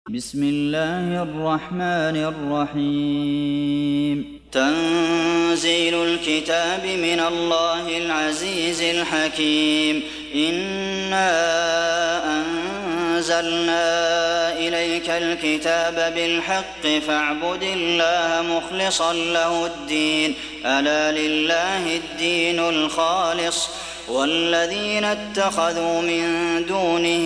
بسم الله الرحمن الرحيم تنزيل الكتاب من الله العزيز الحكيم إنا أنزلنا إليك الكتاب بالحق فاعبد الله مخلصا له الدين ألا لله الدين الخالص والذين اتخذوا من دونه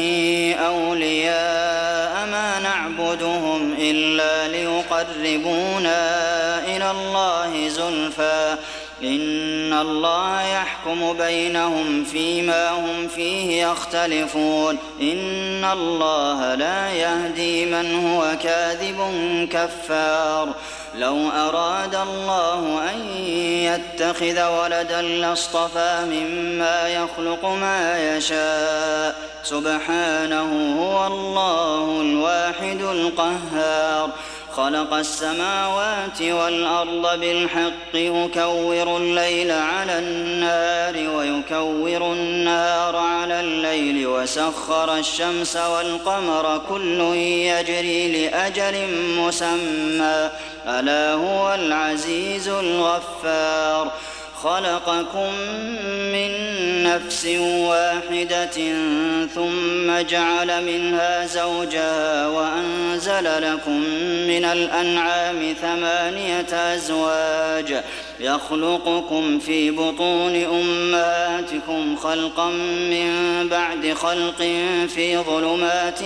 أولياء ما نعبدهم إلا ليقربونا إلى الله زلفى إن الله يحكم بينهم فيما هم فيه يختلفون إن الله لا يهدي من هو كاذب كفار لو أراد الله أن يتخذ ولدا لاصطفى مما يخلق ما يشاء سبحانه هو الله الواحد القهار خلق السماوات والأرض بالحق يكور الليل على النهار ويكور النهار على الليل وسخر الشمس والقمر كل يجري لأجل مسمى ألا هو العزيز الغفار خلقكم من نفس واحدة ثم جعل منها زوجها وأنزل لكم من الأنعام 8 أزواج يخلقكم في بطون أمهاتكم خلقا من بعد خلق في ظلمات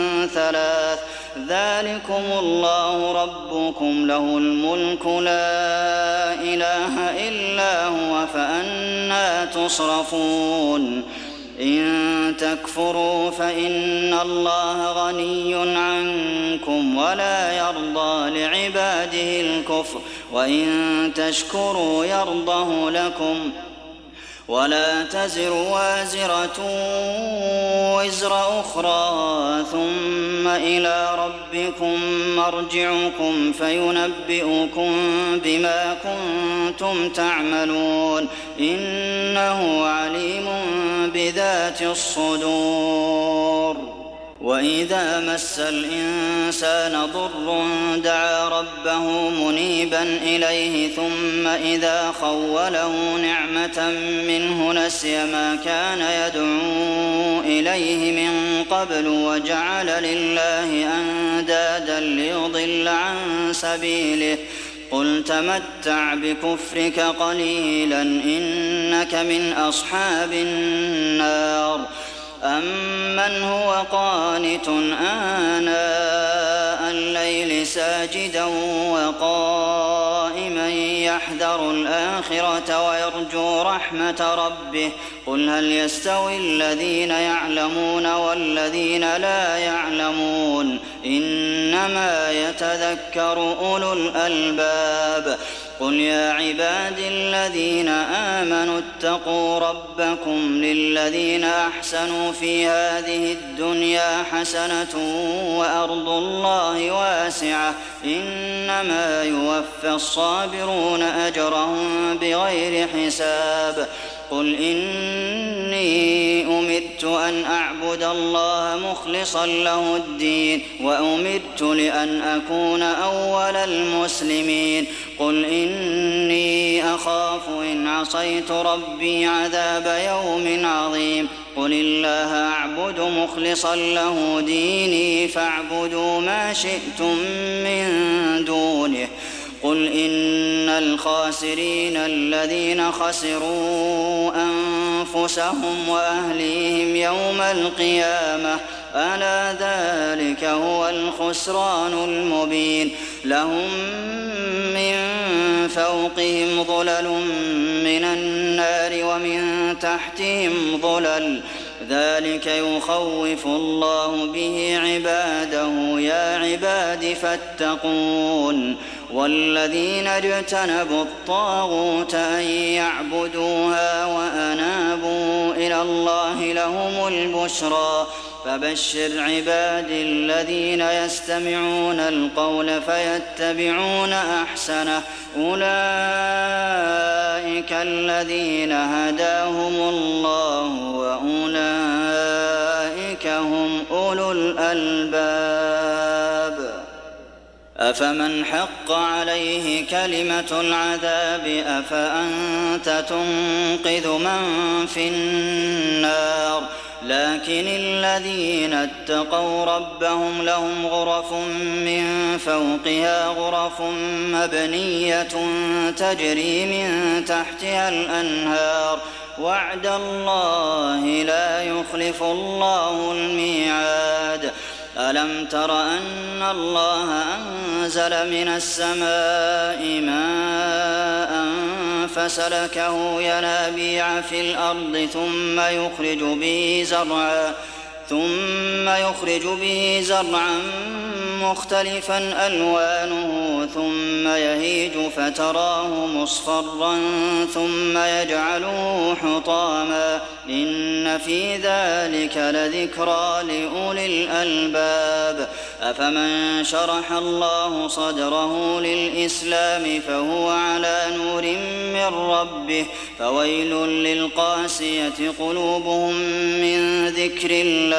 3 ذلكم الله ربكم له الملك لا إله إلا هو فأنى تصرفون إن تكفروا فإن الله غني عنكم ولا يرضى لعباده الكفر وإن تشكروا يرضه لكم ولا تزر وازرة وزر أخرى ثم إلى ربكم مرجعكم فينبئكم بما كنتم تعملون إنه عليم بذات الصدور وإذا مس الإنسان ضر دعا ربه منيبا إليه ثم إذا خوله نعمة منه نسي ما كان يدعو إليه من قبل وجعل لله أندادا ليضل عن سبيله قل تمتع بكفرك قليلا إنك من أصحاب النار أمن هو قانت آناء الليل ساجدا وقائما يحذر الآخرة ويرجو رحمة ربه قل هل يستوي الذين يعلمون والذين لا يعلمون إنما يتذكر أولو الألباب قل يا عباد الذين آمنوا اتقوا ربكم للذين أحسنوا في هذه الدنيا حسنة وأرض الله واسعة إنما يوفى الصابرون أجرهم بغير حساب قل إني أمرت أن أعبد الله مخلصا له الدين وأمرت لأن أكون أول المسلمين قل إني أخاف إن عصيت ربي عذاب يوم عظيم قل الله أعبد مخلصا له ديني فاعبدوا ما شئتم من دونه قل إن الخاسرين الذين خسروا أنفسهم وأهليهم يوم القيامة ألا ذلك هو الخسران المبين لهم من فوقهم ظلل من النار ومن تحتهم ظلل ذلك يخوف الله به عباده يا عباد فاتقون والذين اجتنبوا الطاغوت أن يعبدوها وأنابوا إلى الله لهم البشرى فبشر عبادي الذين يستمعون القول فيتبعون أحسنه أولئك الذين هداهم الله وأولئك هم أولو الألباب أفمن حق عليه كلمة العذاب أفأنت تنقذ من في النار لكن الذين اتقوا ربهم لهم غرف من فوقها غرف مبنية تجري من تحتها الأنهار وعد الله لا يخلف الله الميعاد ألم تر أن الله أنزل من السماء ماء فسلكه ينابيع في الأرض ثم يخرج به زرعا مختلفا ألوانه ثم يهيج فتراه مصفرا ثم يجعله حطاما إن في ذلك لذكرى لأولي الألباب أفمن شرح الله صدره للإسلام فهو على نور من ربه فويل للقاسية قلوبهم من ذكر الله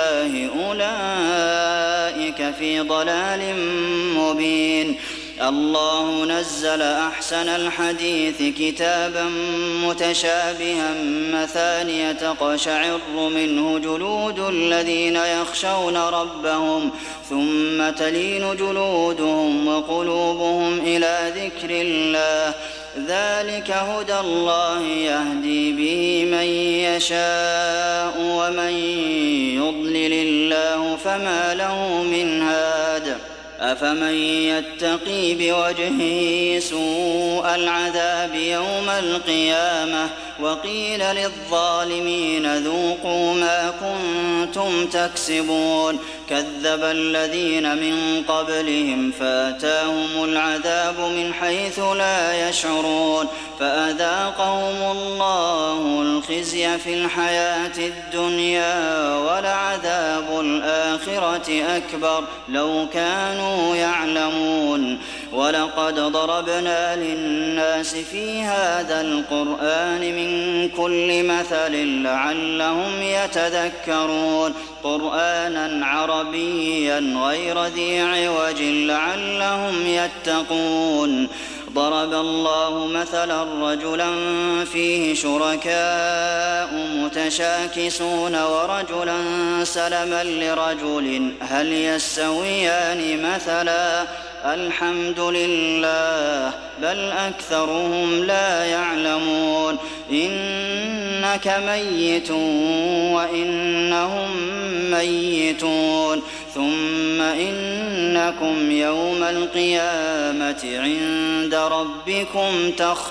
أولئك في ضلال مبين الله نزل أحسن الحديث كتابا متشابها مثانية تقشعر منه جلود الذين يخشون ربهم ثم تلين جلودهم وقلوبهم إلى ذكر الله ذلك هدى الله يهدي به من يشاء ومن يضلل الله فما له من هاد أفمن يتقي بوجهه سوء العذاب يوم القيامة وقيل للظالمين ذوقوا ما كنتم تكسبون كذب الذين من قبلهم فأتاهم العذاب من حيث لا يشعرون فأذاقهم الله الخزي في الحياة الدنيا ولعذاب الآخرة أكبر لو كانوا يعلمون ولقد ضربنا للناس في هذا القرآن من كل مثل لعلهم يتذكرون قرآنا عربيا غير ذي عوج لعلهم يتقون ضرب الله مثلا رجلا فيه شركاء متشاكسون ورجلا سلما لرجل هل يستويان مثلا الحمد لله بل أكثرهم لا يعلمون إنك ميت وإنهم ميتون ثم إنكم يوم القيامة عند ربكم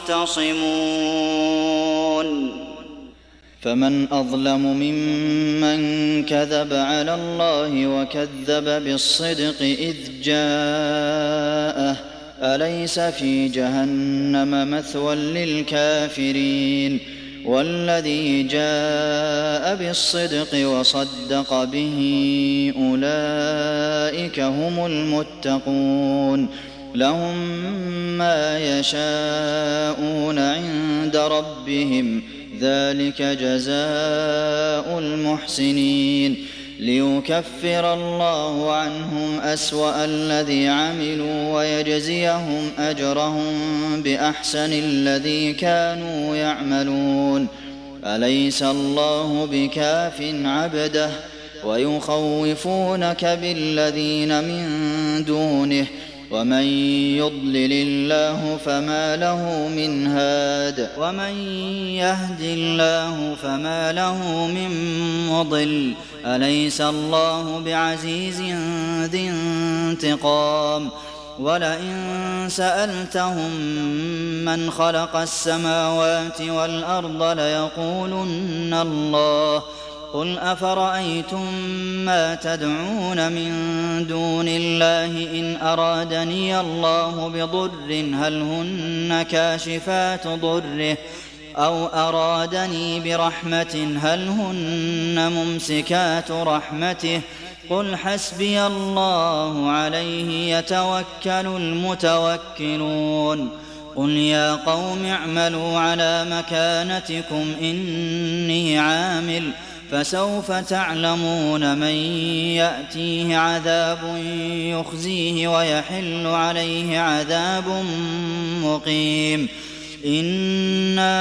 تختصمون فمن أظلم ممن كذب على الله وكذب بالصدق إذ جاءه أليس في جهنم مثوى للكافرين والذي جاء بالصدق وصدق به أولئك هم المتقون لهم ما يشاءون عند ربهم ذلك جزاء المحسنين ليكفر الله عنهم أسوأ الذي عملوا ويجزيهم أجرهم بأحسن الذي كانوا يعملون أليس الله بكاف عبده ويخوفونك بالذين من دونه ومن يضلل الله فما له من هاد ومن يهد الله فما له من مضل أليس الله بعزيز ذي انتقام ولئن سألتهم من خلق السماوات والأرض ليقولن الله قل أفرأيتم ما تدعون من دون الله إن أرادني الله بضر هل هن كاشفات ضره أو أرادني برحمة هل هن ممسكات رحمته قل حسبي الله عليه يتوكل المتوكلون قل يا قوم اعملوا على مكانتكم إني عامل فسوف تعلمون من يأتيه عذاب يخزيه ويحل عليه عذاب مقيم إنا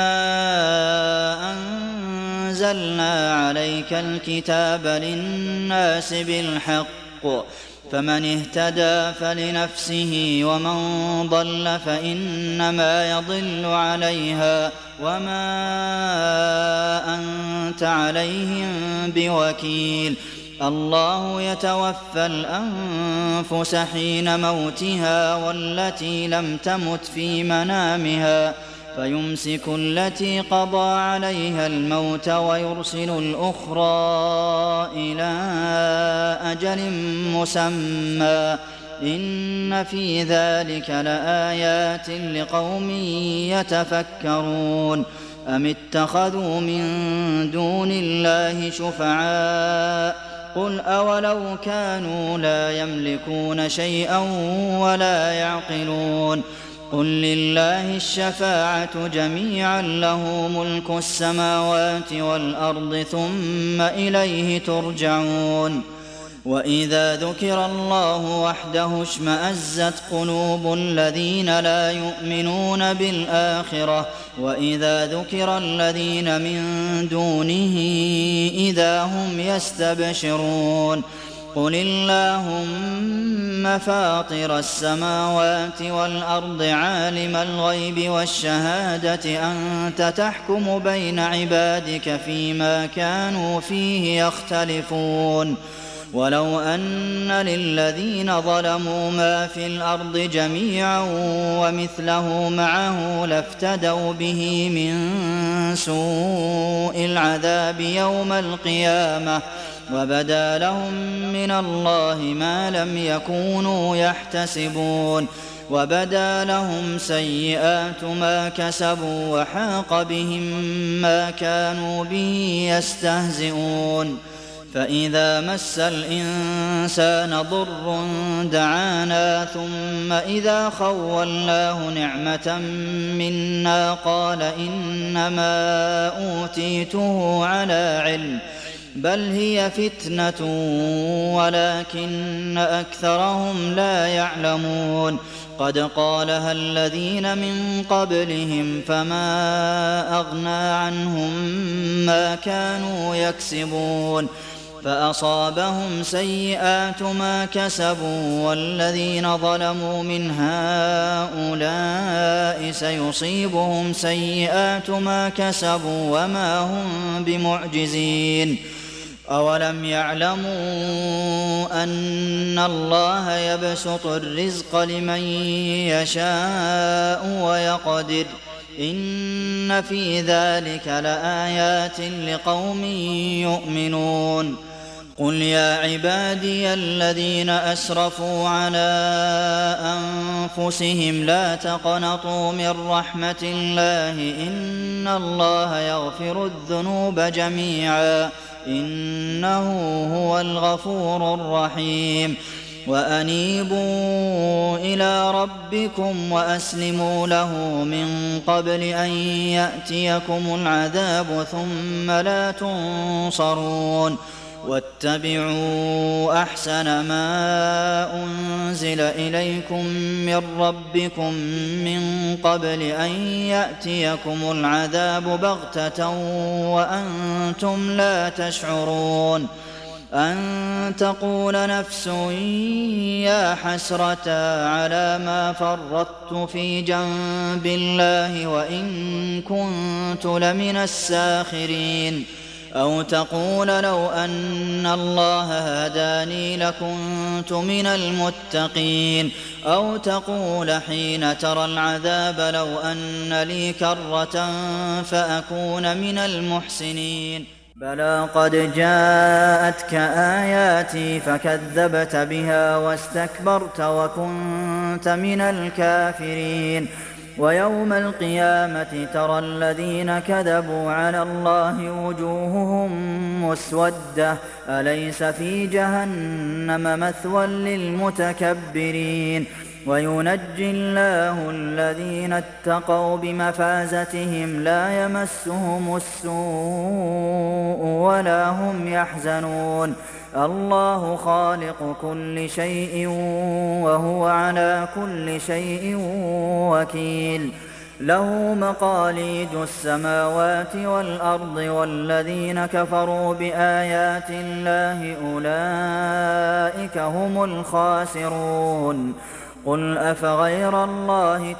أنزلنا عليك الكتاب للناس بالحق فمن اهتدى فلنفسه ومن ضل فإنما يضل عليها وما أنت عليهم بوكيل الله يتوفى الأنفس حين موتها والتي لم تمت في منامها فيمسك التي قضى عليها الموت ويرسل الأخرى إلى أجل مسمى إن في ذلك لآيات لقوم يتفكرون أم اتخذوا من دون الله شفعاء قل أولو كانوا لا يملكون شيئا ولا يعقلون قل لله الشفاعة جميعا له ملك السماوات والأرض ثم إليه ترجعون وإذا ذكر الله وحده اشمأزت قلوب الذين لا يؤمنون بالآخرة وإذا ذكر الذين من دونه إذا هم يستبشرون قل اللهم فاطر السماوات والأرض عالم الغيب والشهادة أنت تحكم بين عبادك فيما كانوا فيه يختلفون ولو أن للذين ظلموا ما في الأرض جميعا ومثله معه لافتدوا به من سوء العذاب يوم القيامة وبدا لهم من الله ما لم يكونوا يحتسبون وبدا لهم سيئات ما كسبوا وحاق بهم ما كانوا به يستهزئون فإذا مس الإنسان ضر دعانا ثم إذا خولناه نعمة منا قال إنما أوتيته على علم بل هي فتنة ولكن أكثرهم لا يعلمون قد قالها الذين من قبلهم فما أغنى عنهم ما كانوا يكسبون فأصابهم سيئات ما كسبوا والذين ظلموا من هؤلاء سيصيبهم سيئات ما كسبوا وما هم بمعجزين أولم يعلموا أن الله يبسط الرزق لمن يشاء ويقدر إن في ذلك لآيات لقوم يؤمنون قل يا عبادي الذين أسرفوا على أنفسهم لا تقنطوا من رحمة الله إن الله يغفر الذنوب جميعا إنه هو الغفور الرحيم وأنيبوا إلى ربكم وأسلموا له من قبل أن يأتيكم العذاب ثم لا تنصرون واتبعوا أحسن ما أنزل إليكم من ربكم من قبل أن يأتيكم العذاب بغتة وأنتم لا تشعرون أن تقول نفس يا حسرة على ما فرطت في جنب الله وإن كنت لمن الساخرين أو تقول لو أن الله هداني لكنت من المتقين أو تقول حين ترى العذاب لو أن لي كرة فأكون من المحسنين بلى قد جاءتك آياتي فكذبت بها واستكبرت وكنت من الكافرين ويوم القيامة ترى الذين كذبوا على الله وجوههم مسودة أليس في جهنم مثوى للمتكبرين وينجي الله الذين اتقوا بمفازتهم لا يمسهم السوء ولا هم يحزنون الله خالق كل شيء وهو على كل شيء وكيل له مقاليد السماوات والأرض والذين كفروا بآيات الله أولئك هم الخاسرون قل أفغير الله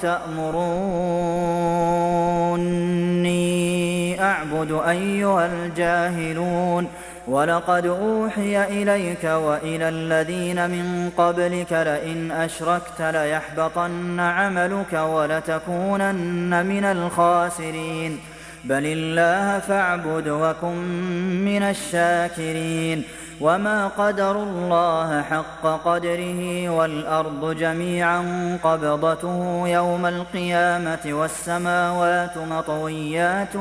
تأمروني أعبد أيها الجاهلون ولقد أوحي إليك وإلى الذين من قبلك لئن أشركت ليحبطن عملك ولتكونن من الخاسرين بل الله فاعبد وكن من الشاكرين وما قدروا الله حق قدره والأرض جميعا قبضته يوم القيامة والسماوات مطويات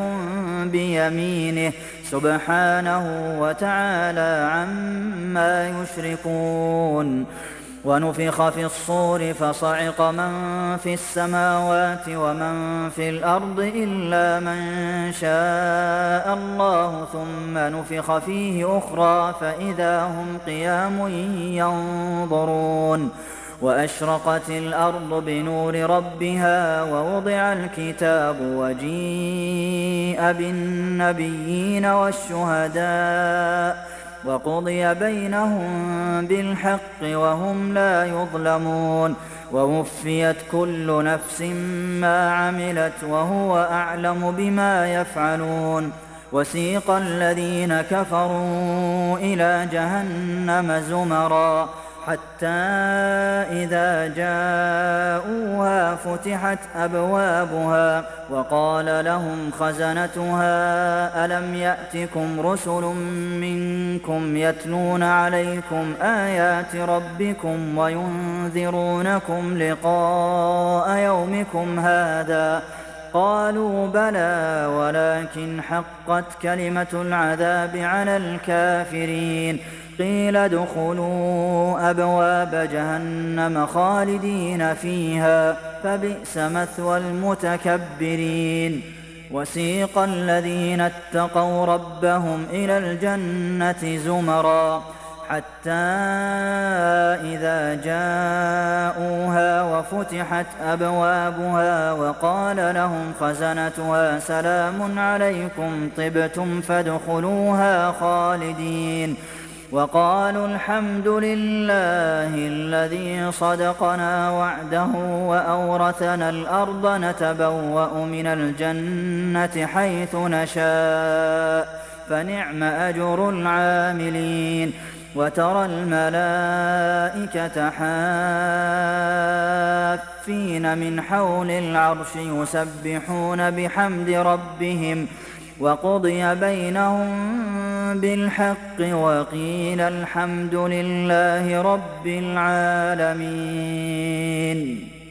بيمينه سبحانه وتعالى عما يشركون ونفخ في الصور فصعق من في السماوات ومن في الأرض إلا من شاء الله ثم نفخ فيه أخرى فإذا هم قيام ينظرون وأشرقت الأرض بنور ربها ووضع الكتاب وجيء بالنبيين والشهداء وقضي بينهم بالحق وهم لا يظلمون ووفيت كل نفس ما عملت وهو أعلم بما يفعلون وسيق الذين كفروا إلى جهنم زمرا حتى إذا جاءوها فتحت أبوابها وقال لهم خزنتها ألم يأتكم رسل منكم يتلون عليكم آيات ربكم وينذرونكم لقاء يومكم هذا قالوا بلى ولكن حقت كلمة العذاب على الكافرين قيل ادخلوا أبواب جهنم خالدين فيها فبئس مثوى المتكبرين وسيق الذين اتقوا ربهم إلى الجنة زمرا حتى إذا جاءوها وفتحت أبوابها وقال لهم خزنتها سلام عليكم طبتم فادخلوها خالدين وقالوا الحمد لله الذي صدقنا وعده وأورثنا الأرض نتبوأ من الجنة حيث نشاء فنعم أجر العاملين وترى الملائكة حافين من حول العرش يسبحون بحمد ربهم وقضي بينهم بالحق وقيل الحمد لله رب العالمين